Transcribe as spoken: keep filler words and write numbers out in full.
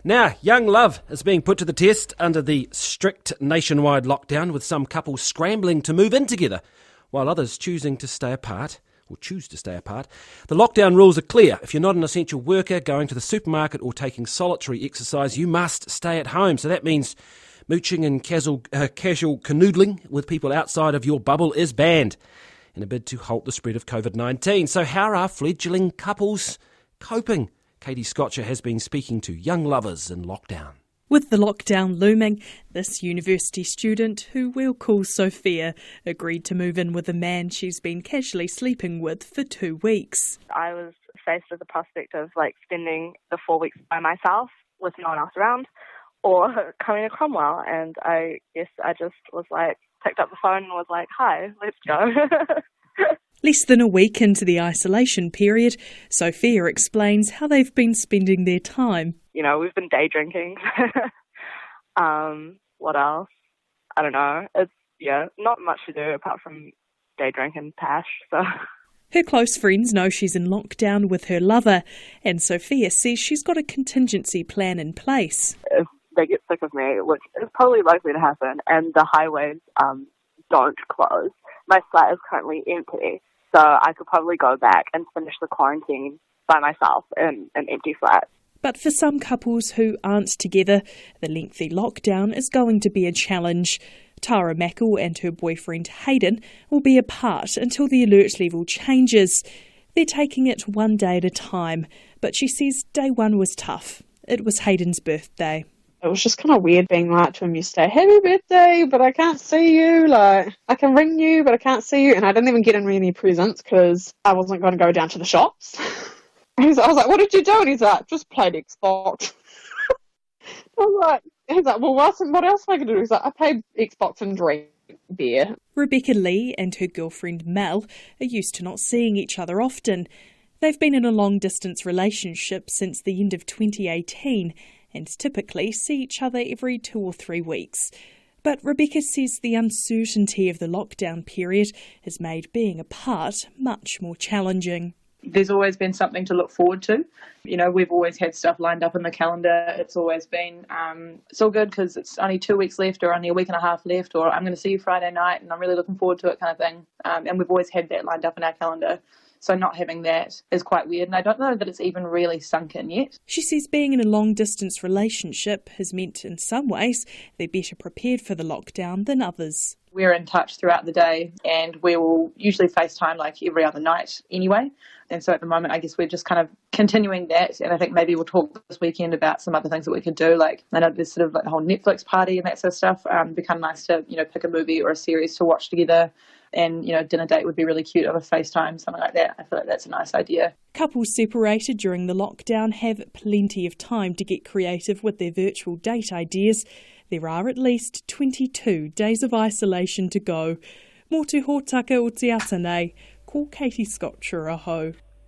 Now, young love is being put to the test under the strict nationwide lockdown, with some couples scrambling to move in together, while others choosing to stay apart, or choose to stay apart. The lockdown rules are clear. If you're not an essential worker, going to the supermarket or taking solitary exercise, you must stay at home. So that means mooching and casual, uh, casual canoodling with people outside of your bubble is banned in a bid to halt the spread of covid nineteen. So how are fledgling couples coping? Katie Scotcher has been speaking to young lovers in lockdown. With the lockdown looming, this university student, who we'll call Sophia, agreed to move in with a man she's been casually sleeping with for two weeks. I was faced with the prospect of like spending the four weeks by myself with no one else around, or coming to Cromwell, and I guess I just was like, picked up the phone and was like, hi, let's go. Less than a week into the isolation period, Sophia explains how they've been spending their time. You know, we've been day drinking. um, what else? I don't know. It's, yeah, not much to do apart from day drink and pash, so... Her close friends know she's in lockdown with her lover, and Sophia says she's got a contingency plan in place. If they get sick of me, which is probably likely to happen, and the highways um, don't close, my flat is currently empty, so I could probably go back and finish the quarantine by myself in an empty flat. But for some couples who aren't together, the lengthy lockdown is going to be a challenge. Tara Mackle and her boyfriend Hayden will be apart until the alert level changes. They're taking it one day at a time, but she says day one was tough. It was Hayden's birthday. It was just kind of weird being like to him yesterday, happy birthday, but I can't see you. Like, I can ring you, but I can't see you. And I didn't even get him any presents because I wasn't going to go down to the shops. He's, I was like, what did you do? And he's like, just played Xbox. I was like, he's like, well, what else am I going to do? He's like, I played Xbox and drank beer. Rebecca Lee and her girlfriend Mel are used to not seeing each other often. They've been in a long-distance relationship since the end of twenty eighteen and typically see each other every two or three weeks. But Rebecca says the uncertainty of the lockdown period has made being apart much more challenging. There's always been something to look forward to. You know, we've always had stuff lined up in the calendar. It's always been, um, it's all good because it's only two weeks left or only a week and a half left, or I'm going to see you Friday night and I'm really looking forward to it kind of thing. Um, and we've always had that lined up in our calendar. So not having that is quite weird, and I don't know that it's even really sunk in yet. She says being in a long-distance relationship has meant, in some ways, they're better prepared for the lockdown than others. We're in touch throughout the day, and we will usually FaceTime like every other night anyway. And so at the moment, I guess we're just kind of continuing that, and I think maybe we'll talk this weekend about some other things that we could do. Like, I know there's sort of like the whole Netflix party and that sort of stuff. Um, it'd be kind of nice to, you know, pick a movie or a series to watch together. And, you know, dinner date would be really cute over FaceTime, something like that. I feel like that's a nice idea. Couples separated during the lockdown have plenty of time to get creative with their virtual date ideas. There are at least twenty-two days of isolation to go. Mō te hōtaka o te ata nei, ko Katie Scotcher aho.